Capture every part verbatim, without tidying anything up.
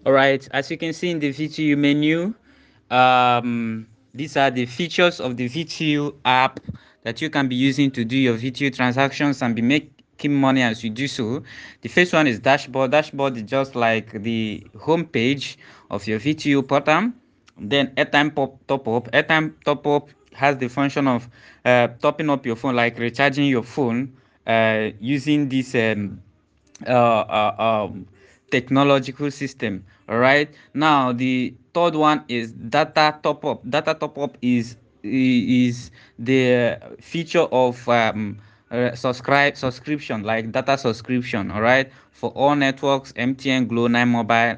All right, as you can see in the V T U menu, um, these are the features of the V T U app that you can be using to do your V T U transactions and be making money as you do so. The first one is dashboard. Dashboard is just like the home page of your V T U portal. Then airtime pop top up. Airtime top up has the function of uh, topping up your phone, like recharging your phone uh, using this um, uh, uh, um, technological system. All right. Now the third one is data top up. Data top up is is the feature of um, uh, subscribe subscription, like data subscription. All right, for all networks, M T N, Glo, Nine Mobile,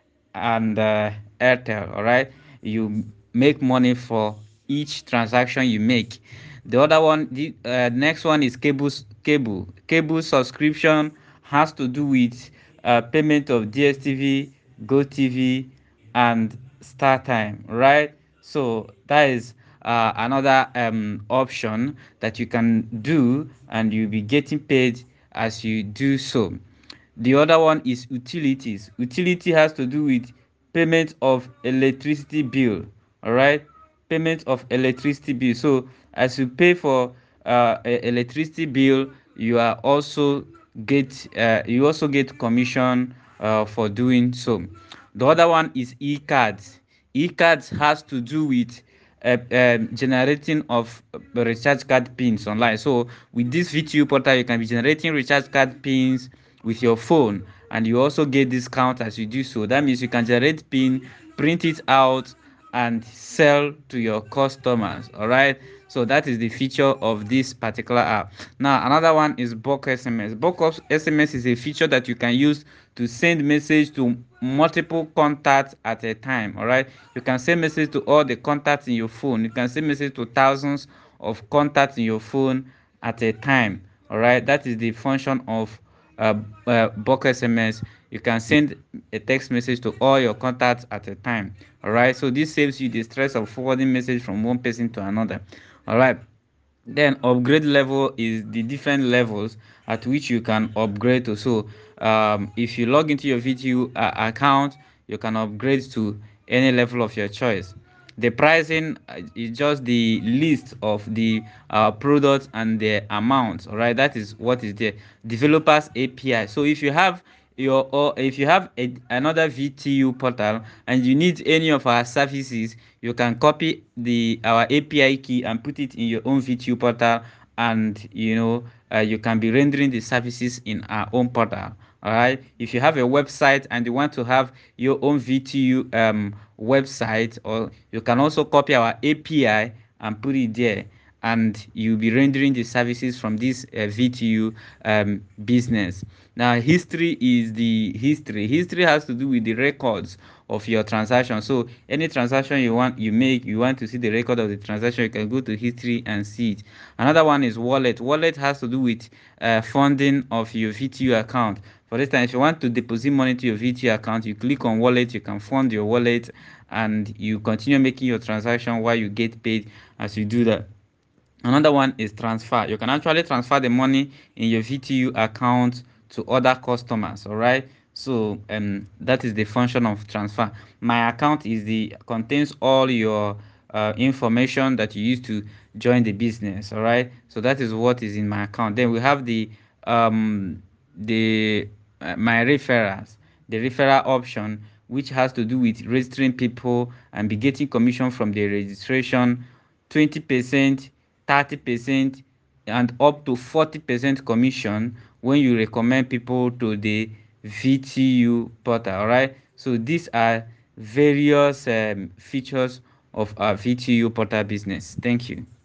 and uh, Airtel. All right, you make money for each transaction you make. The other one, the uh, next one is cables. Cable cable subscription has to do with uh, payment of D S T V, GoTV, and StarTime. Right, so that is uh, another um, option that you can do, and you'll be getting paid as you do so. The other one is utilities. Utility has to do with payment of electricity bill. All right, payment of electricity bill. So as you pay for uh, e- electricity bill, you are also get uh, you also get commission uh, for doing so. The other one is e-cards. E-cards has to do with uh, um, generating of uh, recharge card pins online. So with this V T U portal, you can be generating recharge card pins with your phone, and you also get discount as you do so. That means you can generate pin, print it out, and sell to your customers. All right, so that is the feature of this particular app. Now another one is bulk SMS. Bulk of SMS is a feature that you can use to send message to multiple contacts at a time. All right, you can send message to all the contacts in your phone. You can send message to thousands of contacts in your phone at a time. All right, that is the function of uh, uh, bulk S M S. You can send a text message to all your contacts at a time. All right, so this saves you the stress of forwarding message from one person to another. All right, then upgrade level is the different levels at which you can upgrade to. So um, if you log into your V T U uh, account, you can upgrade to any level of your choice. The pricing uh, is just the list of the uh, products and the amounts. All right, that is what is there. Developers A P I. So if you have your, or if you have a, another V T U portal and you need any of our services, you can copy the our A P I key and put it in your own V T U portal, and you know uh, you can be rendering the services in our own portal. All right, if you have a website and you want to have your own V T U um, website, or you can also copy our A P I and put it there, and you'll be rendering the services from this uh, V T U um, business. Now history is the history. History has to do with the records of your transaction. So any transaction you want you make, you want to see the record of the transaction, you can go to history and see it. Another one is wallet. Wallet has to do with uh, funding of your V T U account. For instance, if you want to deposit money to your V T U account, you click on wallet, you can fund your wallet, and you continue making your transaction while you get paid as you do that. Another one is transfer. You can actually transfer the money in your V T U account to other customers. All right, so um that is the function of transfer. My account is the contains all your uh, information that you use to join the business. All right, so that is what is in my account. Then we have the um the uh, my referrals, the referral option, which has to do with registering people and be getting commission from the registration. Twenty percent, thirty percent, and up to forty percent commission when you recommend people to the V T U portal. All right, so these are various um, features of our V T U portal business. Thank you.